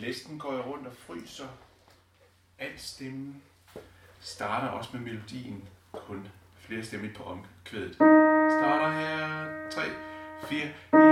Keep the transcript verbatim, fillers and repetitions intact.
Næsten går jeg rundt og fryser. Alt stemmen starter også med melodien. Kun flere stemmer på omkvædet. Starter her. tre, fire.